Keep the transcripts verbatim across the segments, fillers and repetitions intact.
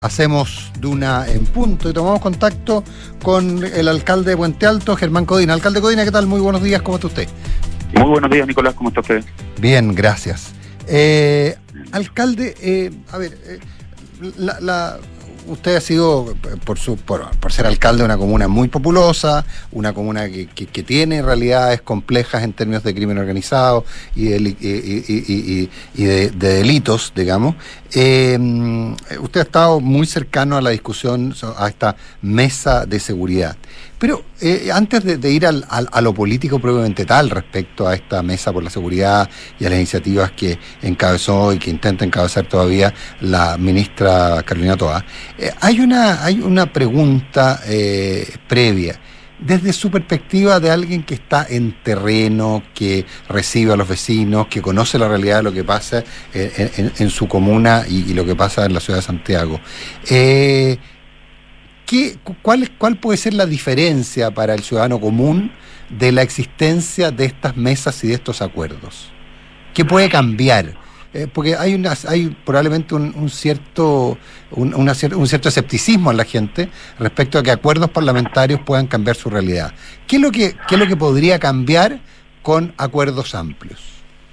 Hacemos Duna en punto y tomamos contacto con el alcalde de Puente Alto, Germán Codina. Alcalde Codina, ¿qué tal? Muy buenos días, ¿cómo está usted? Muy buenos días, Nicolás, ¿cómo está usted? Bien, gracias. Eh, alcalde, eh, a ver, eh, la, la, usted ha sido, por, su, por, por ser alcalde de una comuna muy populosa, una comuna que, que, que tiene realidades complejas en términos de crimen organizado y de, y, y, y, y de, de delitos, digamos. Eh, usted ha estado muy cercano a la discusión, a esta mesa de seguridad. Pero eh, antes de, de ir al, al, a lo político propiamente tal respecto a esta mesa por la seguridad y a las iniciativas que encabezó y que intenta encabezar todavía la ministra Carolina Toa, eh, hay una hay una pregunta eh, previa. Desde su perspectiva de alguien que está en terreno, que recibe a los vecinos, que conoce la realidad de lo que pasa en, en, en su comuna y, y lo que pasa en la ciudad de Santiago, eh, ¿Qué, cuál, ¿Cuál puede ser la diferencia para el ciudadano común de la existencia de estas mesas y de estos acuerdos? ¿Qué puede cambiar? Eh, porque hay una, hay probablemente un, un cierto un, una, un cierto escepticismo en la gente respecto a que acuerdos parlamentarios puedan cambiar su realidad. ¿Qué es lo que, qué es lo que podría cambiar con acuerdos amplios?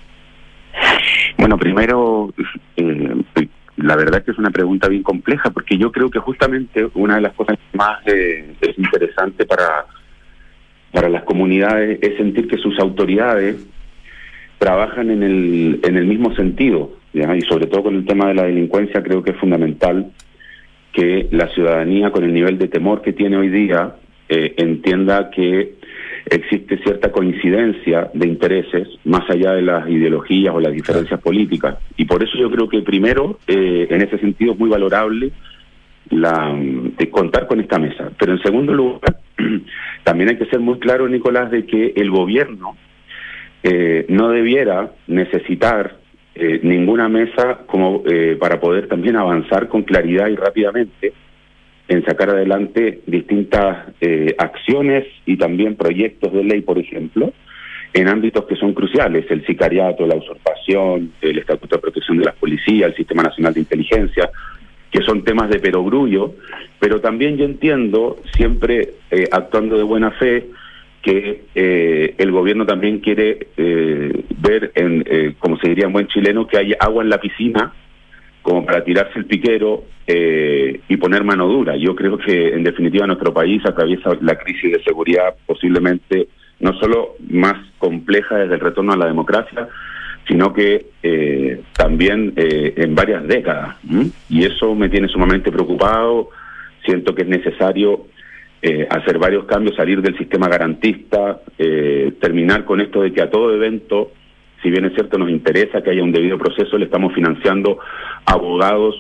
Bueno, primero, eh, la verdad es que es una pregunta bien compleja, porque yo creo que justamente una de las cosas más eh, es interesante para, para las comunidades es sentir que sus autoridades trabajan en el, en el mismo sentido, ¿ya? Y sobre todo con el tema de la delincuencia creo que es fundamental que la ciudadanía, con el nivel de temor que tiene hoy día, eh, entienda que existe cierta coincidencia de intereses más allá de las ideologías o las diferencias políticas. Y por eso yo creo que primero, eh, en ese sentido es muy valorable la de contar con esta mesa. Pero en segundo lugar, también hay que ser muy claro, Nicolás, de que el gobierno eh, no debiera necesitar eh, ninguna mesa como eh, para poder también avanzar con claridad y rápidamente en sacar adelante distintas eh, acciones y también proyectos de ley, por ejemplo, en ámbitos que son cruciales: el sicariato, la usurpación, el Estatuto de Protección de las Policías, el Sistema Nacional de Inteligencia, que son temas de perogrullo, pero también yo entiendo, siempre eh, actuando de buena fe, que eh, el gobierno también quiere eh, ver, en, eh, como se diría en buen chileno, que hay agua en la piscina, como para tirarse el piquero eh, y poner mano dura. Yo creo que, en definitiva, nuestro país atraviesa la crisis de seguridad posiblemente no solo más compleja desde el retorno a la democracia, sino que eh, también eh, en varias décadas. ¿m? Y eso me tiene sumamente preocupado. Siento que es necesario eh, hacer varios cambios, salir del sistema garantista, eh, terminar con esto de que a todo evento, si bien es cierto nos interesa que haya un debido proceso, le estamos financiando abogados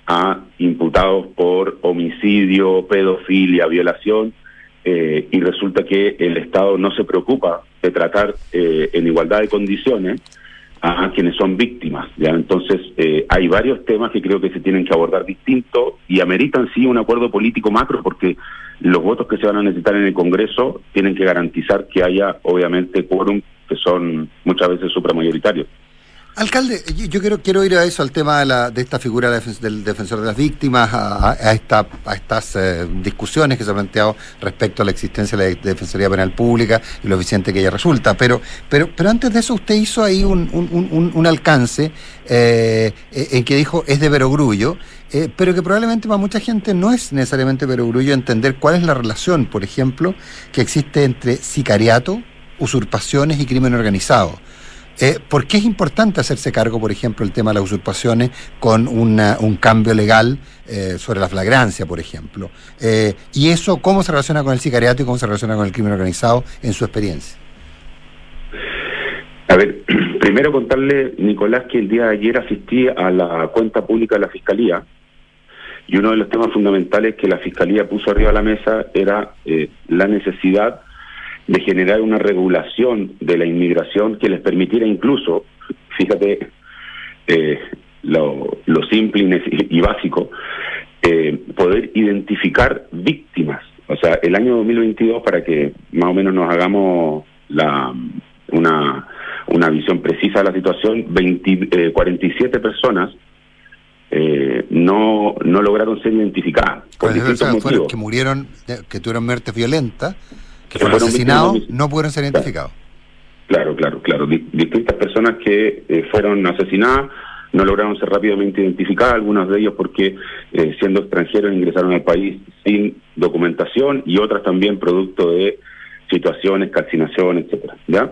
a imputados por homicidio, pedofilia, violación, eh, y resulta que el Estado no se preocupa de tratar eh, en igualdad de condiciones a quienes son víctimas, ¿ya? Entonces eh, hay varios temas que creo que se tienen que abordar distinto y ameritan sí un acuerdo político macro, porque los votos que se van a necesitar en el Congreso tienen que garantizar que haya obviamente quórum, que son muchas veces supramayoritarios. Alcalde, yo quiero quiero ir a eso, al tema de, la, de esta figura del defensor de las víctimas, a, a, esta, a estas eh, discusiones que se han planteado respecto a la existencia de la Defensoría Penal Pública y lo eficiente que ella resulta. Pero pero pero antes de eso usted hizo ahí un, un, un, un alcance eh, en que dijo es de perogrullo, eh, pero que probablemente para mucha gente no es necesariamente perogrullo entender cuál es la relación, por ejemplo, que existe entre sicariato, usurpaciones y crimen organizado. Eh, ¿Por qué es importante hacerse cargo, por ejemplo, el tema de las usurpaciones con una, un cambio legal eh, sobre la flagrancia, por ejemplo? Eh, ¿Y eso cómo se relaciona con el sicariato y cómo se relaciona con el crimen organizado en su experiencia? A ver, primero contarle, Nicolás, que el día de ayer asistí a la cuenta pública de la Fiscalía y uno de los temas fundamentales que la Fiscalía puso arriba de la mesa era eh, la necesidad de generar una regulación de la inmigración que les permitiera incluso, fíjate, eh, lo, lo simple y, y básico, eh, poder identificar víctimas. O sea, el año dos mil veintidós, para que más o menos nos hagamos la una, una visión precisa de la situación, veinte, eh, cuarenta y siete personas eh, no, no lograron ser identificadas por pues, distintos o sea, motivos. que murieron, que tuvieron muertes violentas, que, que fueron fueron asesinados, víctimas, no pudieron ser identificados. Claro, claro, claro. Distintas personas que eh, fueron asesinadas no lograron ser rápidamente identificadas, algunos de ellos porque eh, siendo extranjeros ingresaron al país sin documentación y otras también producto de situaciones, calcinación, etcétera, ¿ya?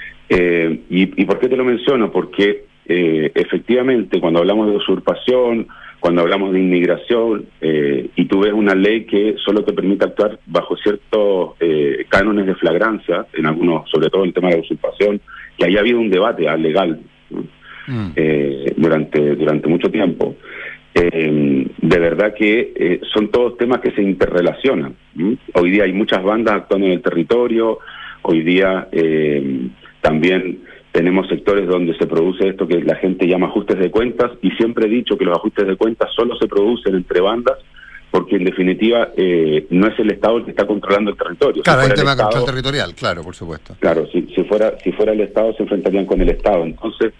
Eh, y, ¿Y por qué te lo menciono? Porque eh, efectivamente cuando hablamos de usurpación, cuando hablamos de inmigración, eh, y tú ves una ley que solo te permite actuar bajo ciertos eh, cánones de flagrancia, en algunos, sobre todo el tema de la usurpación, que ahí ha habido un debate legal, ¿no? mm. eh, durante, durante mucho tiempo. Eh, de verdad que eh, son todos temas que se interrelacionan. ¿Mm? Hoy día hay muchas bandas actuando en el territorio, hoy día eh, también tenemos sectores donde se produce esto que la gente llama ajustes de cuentas, y siempre he dicho que los ajustes de cuentas solo se producen entre bandas, porque en definitiva eh, no es el Estado el que está controlando el territorio. Claro, si hay un tema de Estado, control territorial, claro, por supuesto. Claro, si, si fuera si fuera el Estado se enfrentarían con el Estado. Entonces,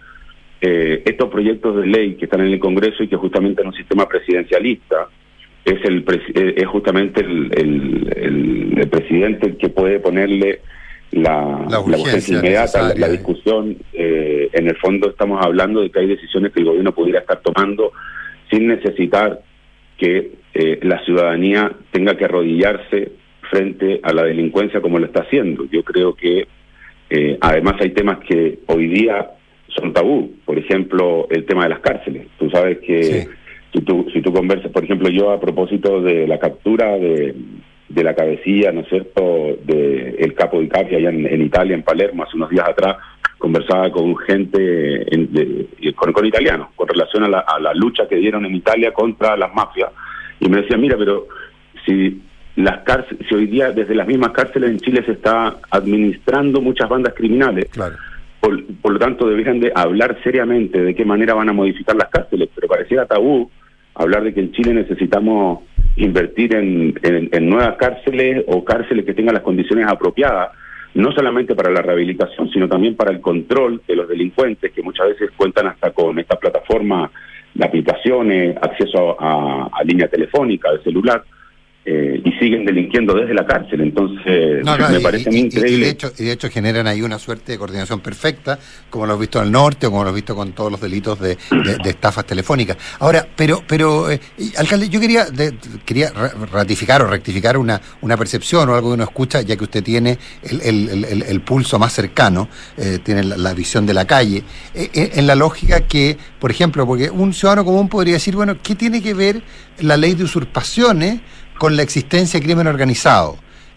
eh, estos proyectos de ley que están en el Congreso y que justamente en un sistema presidencialista, es el es justamente el, el, el, el presidente el que puede ponerle la, la, urgencia, la urgencia inmediata, la, la discusión. Eh, en el fondo estamos hablando de que hay decisiones que el gobierno pudiera estar tomando sin necesitar que eh, la ciudadanía tenga que arrodillarse frente a la delincuencia como lo está haciendo. Yo creo que eh, además hay temas que hoy día son tabú, por ejemplo el tema de las cárceles. Tú sabes que sí. si, tú, si tú conversas, por ejemplo yo a propósito de la captura de de la cabecilla, ¿no es cierto?, de el capo Di Capri allá en, en Italia, en Palermo, hace unos días atrás, conversaba con gente, en, de, con, con italianos, con relación a la, a la lucha que dieron en Italia contra las mafias, y me decía, mira, pero si las cárceles, si hoy día desde las mismas cárceles en Chile se está administrando muchas bandas criminales, claro. por, por lo tanto deberían de hablar seriamente de qué manera van a modificar las cárceles, pero pareciera tabú hablar de que en Chile necesitamos invertir en, en, en nuevas cárceles o cárceles que tengan las condiciones apropiadas, no solamente para la rehabilitación, sino también para el control de los delincuentes, que muchas veces cuentan hasta con esta plataforma de aplicaciones, acceso a, a línea telefónica, de celular, eh, y siguen delinquiendo desde la cárcel. Entonces, no, no, me y, parece y, muy increíble. Y de, hecho, y de hecho generan ahí una suerte de coordinación perfecta, como lo hemos visto en el norte o como lo hemos visto con todos los delitos de, de, de estafas telefónicas. Ahora, pero, pero eh, alcalde, yo quería de, quería ratificar o rectificar una, una percepción o algo que uno escucha, ya que usted tiene el, el, el, el pulso más cercano, eh, tiene la, la visión de la calle, eh, eh, en la lógica que, por ejemplo, porque un ciudadano común podría decir, bueno, ¿qué tiene que ver la ley de usurpaciones con la existencia de crimen organizado?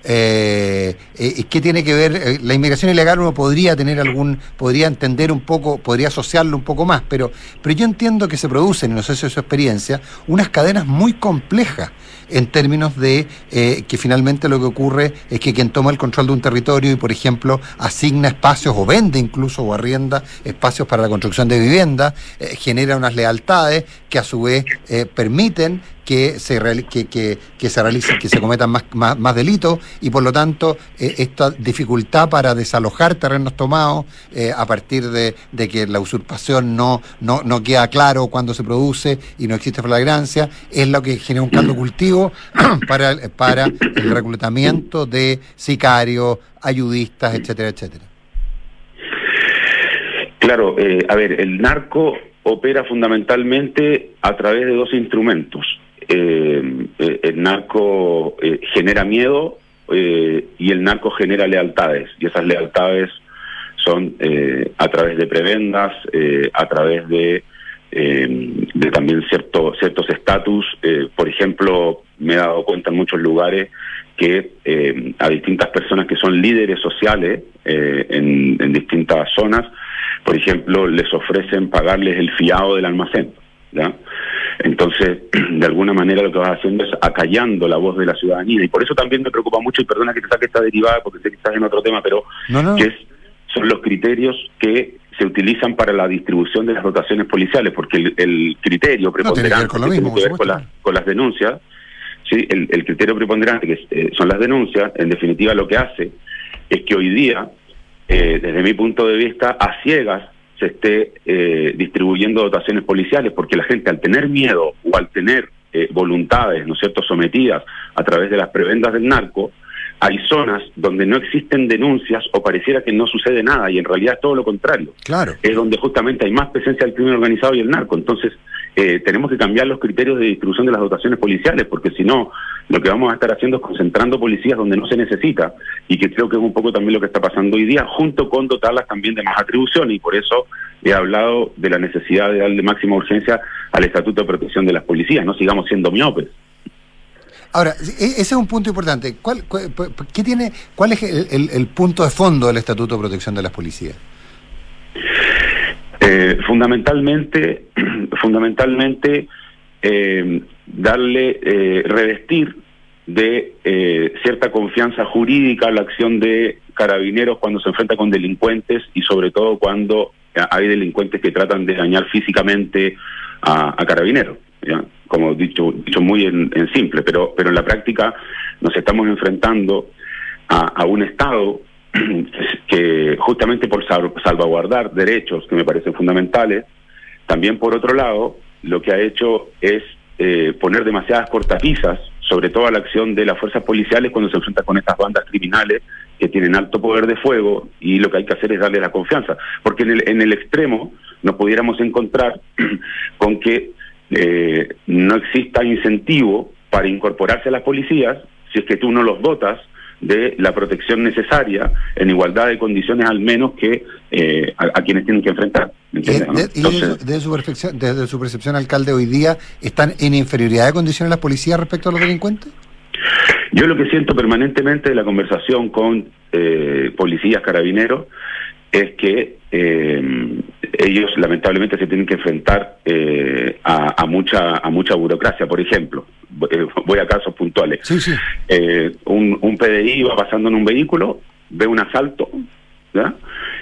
Eh, eh, ¿Qué tiene que ver? Eh, la inmigración ilegal uno podría tener algún, podría entender un poco, podría asociarlo un poco más, pero, pero yo entiendo que se producen, y no sé si es su experiencia, unas cadenas muy complejas en términos de eh, que finalmente lo que ocurre es que quien toma el control de un territorio y, por ejemplo, asigna espacios o vende incluso o arrienda espacios para la construcción de viviendas, eh, genera unas lealtades que a su vez eh, permiten que se reali- que, que, que se realicen, que se cometan más, más, más delitos, y por lo tanto eh, esta dificultad para desalojar terrenos tomados eh, a partir de, de que la usurpación no, no, no queda claro cuando se produce y no existe flagrancia, es lo que genera un caldo cultivo para, para el reclutamiento de sicarios, ayudistas, etcétera, etcétera. Claro, eh, a ver, el narco opera fundamentalmente a través de dos instrumentos. Eh, eh, el narco eh, genera miedo eh, y el narco genera lealtades, y esas lealtades son eh, a través de prebendas, eh, a través de, eh, de también cierto, ciertos estatus. Eh, por ejemplo, me he dado cuenta en muchos lugares que eh, a distintas personas que son líderes sociales eh, en, en distintas zonas, por ejemplo, les ofrecen pagarles el fiado del almacén, ¿ya? Entonces, de alguna manera lo que vas haciendo es acallando la voz de la ciudadanía, y por eso también me preocupa mucho, y perdona que te saque esta derivada porque sé que estás en otro tema, pero no, no. que es, son los criterios que se utilizan para la distribución de las dotaciones policiales, porque el, el criterio preponderante no, tiene que ver con, lo mismo, que tiene que ver con, la, con las denuncias, sí, el, el criterio preponderante que eh, son las denuncias, en definitiva lo que hace es que hoy día, eh, desde mi punto de vista, a ciegas se esté eh, distribuyendo dotaciones policiales, porque la gente al tener miedo o al tener eh, voluntades, ¿no es cierto?, sometidas a través de las prebendas del narco, hay zonas donde no existen denuncias o pareciera que no sucede nada, y en realidad es todo lo contrario. Claro. Es donde justamente hay más presencia del crimen organizado y el narco. Entonces, eh, tenemos que cambiar los criterios de distribución de las dotaciones policiales, porque si no, lo que vamos a estar haciendo es concentrando policías donde no se necesita, y que creo que es un poco también lo que está pasando hoy día, junto con dotarlas también de más atribuciones, y por eso he hablado de la necesidad de darle máxima urgencia al Estatuto de Protección de las Policías. No sigamos siendo miopes. Ahora, ese es un punto importante. ¿Cuál, cuál, qué tiene, cuál es el, el, el punto de fondo del Estatuto de Protección de las Policías? Eh, fundamentalmente, fundamentalmente eh, darle, eh, revestir de eh, cierta confianza jurídica a la acción de carabineros cuando se enfrenta con delincuentes, y sobre todo cuando hay delincuentes que tratan de dañar físicamente a, a carabineros, ¿ya? Como dicho, dicho muy en, en simple, pero, pero en la práctica nos estamos enfrentando a, a un Estado que justamente por salvaguardar derechos que me parecen fundamentales, también por otro lado, lo que ha hecho es eh, poner demasiadas cortapisas sobre toda la acción de las fuerzas policiales cuando se enfrentan con estas bandas criminales que tienen alto poder de fuego, y lo que hay que hacer es darle la confianza, porque en el, en el extremo nos pudiéramos encontrar con que eh, no exista incentivo para incorporarse a las policías si es que tú no los dotas de la protección necesaria en igualdad de condiciones al menos que eh, a, a quienes tienen que enfrentar. ¿Entiendes, no? Y, de, y Entonces, desde, su percepción, desde su percepción, alcalde, hoy día ¿están en inferioridad de condiciones las policías respecto a los delincuentes? Yo lo que siento permanentemente de la conversación con eh, policías, carabineros, es que eh, ellos lamentablemente se tienen que enfrentar eh, a, a mucha a mucha burocracia. Por ejemplo, voy a casos puntuales. Sí, sí. Eh, un, un P D I va pasando en un vehículo, ve un asalto, ¿ya?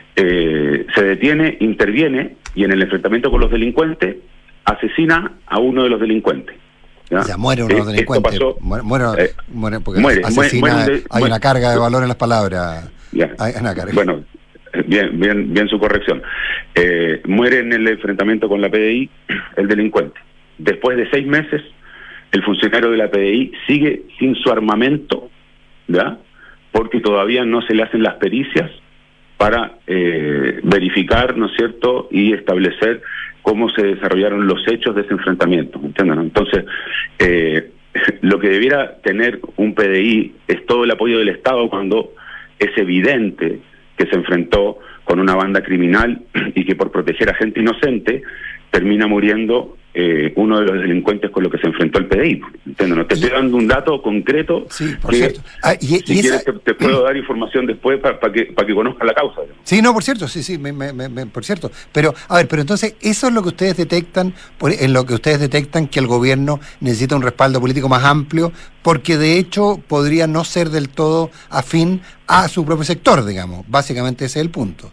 Eh, se detiene, interviene, y en el enfrentamiento con los delincuentes asesina a uno de los delincuentes. ¿Ya? O sea, muere uno de los eh, delincuentes. Pasó, muere, muere, eh, muere, porque muere, asesina, muere, hay muere, una carga de valor en las palabras. Ya. Hay una carga. Bueno, bien, bien, bien su corrección. Eh, muere en el enfrentamiento con la P D I el delincuente. Después de seis meses, el funcionario de la P D I sigue sin su armamento, ¿ya? Porque todavía no se le hacen las pericias para eh, verificar, ¿no es cierto?, y establecer cómo se desarrollaron los hechos de ese enfrentamiento, ¿entienden? Entonces, eh, lo que debiera tener un P D I es todo el apoyo del Estado cuando es evidente que se enfrentó con una banda criminal y que por proteger a gente inocente termina muriendo eh, uno de los delincuentes con lo que se enfrentó el P D I. ¿Entiendes? No te estoy dando un dato concreto. Sí, por que, cierto. Ah, y, si y quieres esa... te, te puedo dar información después para pa que para que conozcas la causa, digamos. Sí, no, por cierto, sí, sí, me, me, me, por cierto. Pero, a ver, pero entonces, eso es lo que ustedes detectan, por, en lo que ustedes detectan que el gobierno necesita un respaldo político más amplio, porque de hecho podría no ser del todo afín a su propio sector, digamos. Básicamente ese es el punto.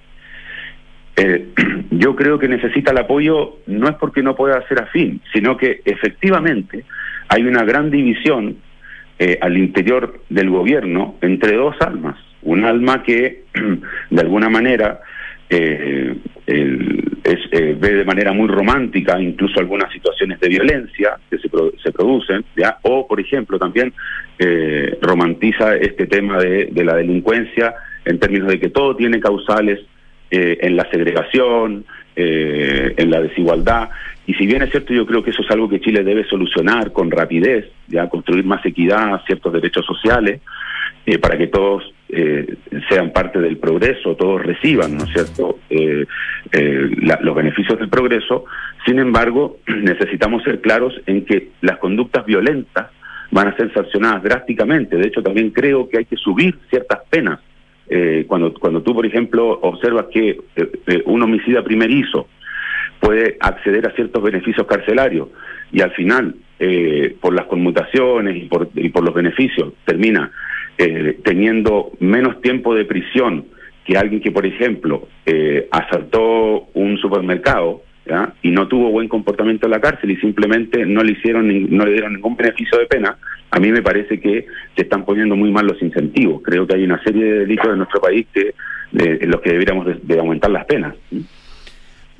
Eh, yo creo que necesita el apoyo, no es porque no pueda ser afín, sino que efectivamente hay una gran división eh, al interior del gobierno entre dos almas. Un alma que de alguna manera eh, el, es, eh, ve de manera muy romántica incluso algunas situaciones de violencia que se, pro, se producen, ¿ya? O por ejemplo también eh, romantiza este tema de, de la delincuencia en términos de que todo tiene causales Eh, en la segregación, eh, en la desigualdad, y si bien es cierto, yo creo que eso es algo que Chile debe solucionar con rapidez, ya construir más equidad, ciertos derechos sociales, eh, para que todos eh, sean parte del progreso, todos reciban, ¿no es cierto?, eh, eh, la, los beneficios del progreso. Sin embargo, necesitamos ser claros en que las conductas violentas van a ser sancionadas drásticamente. De hecho, también creo que hay que subir ciertas penas. Eh, cuando cuando tú, por ejemplo, observas que eh, un homicida primerizo puede acceder a ciertos beneficios carcelarios y al final, eh, por las conmutaciones y por, y por los beneficios, termina eh, teniendo menos tiempo de prisión que alguien que, por ejemplo, eh, asaltó un supermercado, ¿ya?, y no tuvo buen comportamiento en la cárcel y simplemente no le hicieron ni, no le dieron ningún beneficio de pena. A mí me parece que se están poniendo muy mal los incentivos. Creo que hay una serie de delitos en nuestro país que de, en los que deberíamos de, de aumentar las penas. ¿Sí?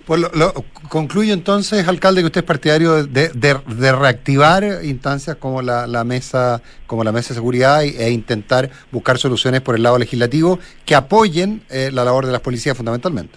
Pues lo, lo, concluyo entonces, alcalde, que usted es partidario de, de, de reactivar instancias como la, la mesa como la mesa de seguridad e, e intentar buscar soluciones por el lado legislativo que apoyen eh, la labor de las policías fundamentalmente.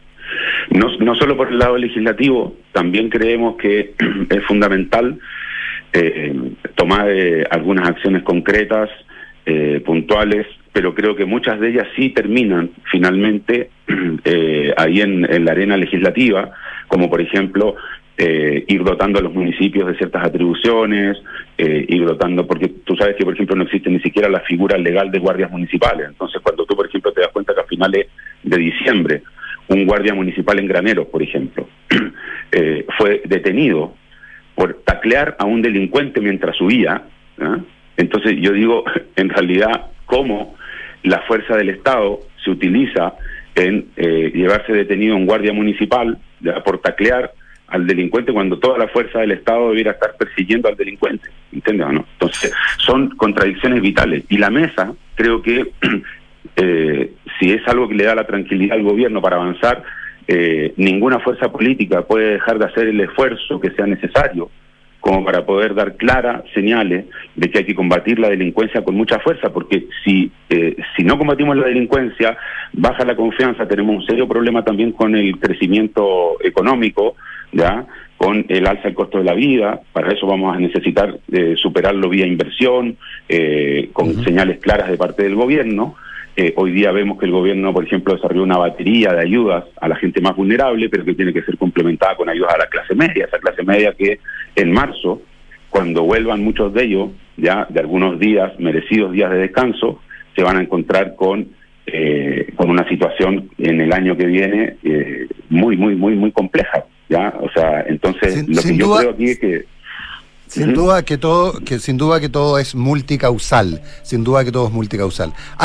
No, no solo por el lado legislativo, también creemos que es fundamental eh, tomar eh, algunas acciones concretas, eh, puntuales, pero creo que muchas de ellas sí terminan finalmente eh, ahí en, en la arena legislativa, como por ejemplo eh, ir dotando a los municipios de ciertas atribuciones, eh, ir dotando, porque tú sabes que por ejemplo no existe ni siquiera la figura legal de guardias municipales. Entonces cuando tú por ejemplo te das cuenta que a finales de diciembre un guardia municipal en Graneros, por ejemplo, eh, fue detenido por taclear a un delincuente mientras huía, ¿eh? Entonces yo digo, en realidad, cómo la fuerza del Estado se utiliza en eh, llevarse detenido a un guardia municipal, ¿ya?, por taclear al delincuente cuando toda la fuerza del Estado debiera estar persiguiendo al delincuente, ¿entiendes o no? Entonces, son contradicciones vitales. Y la mesa, creo que, eh, si es algo que le da la tranquilidad al gobierno para avanzar, eh, ninguna fuerza política puede dejar de hacer el esfuerzo que sea necesario como para poder dar claras señales de que hay que combatir la delincuencia con mucha fuerza, porque si eh, si no combatimos la delincuencia, baja la confianza, tenemos un serio problema también con el crecimiento económico, ya, con el alza del costo de la vida. Para eso vamos a necesitar eh, superarlo vía inversión, eh, con uh-huh. señales claras de parte del gobierno. Eh, hoy día vemos que el gobierno, por ejemplo, desarrolló una batería de ayudas a la gente más vulnerable, pero que tiene que ser complementada con ayudas a la clase media, esa clase media que en marzo, cuando vuelvan muchos de ellos, ya de algunos días, merecidos días de descanso, se van a encontrar con eh, con una situación en el año que viene eh, muy, muy, muy, muy compleja, ya. O sea, entonces sin, lo sin que duda, yo creo aquí es que sin uh-huh. duda que todo, que sin duda que todo es multicausal, sin duda que todo es multicausal.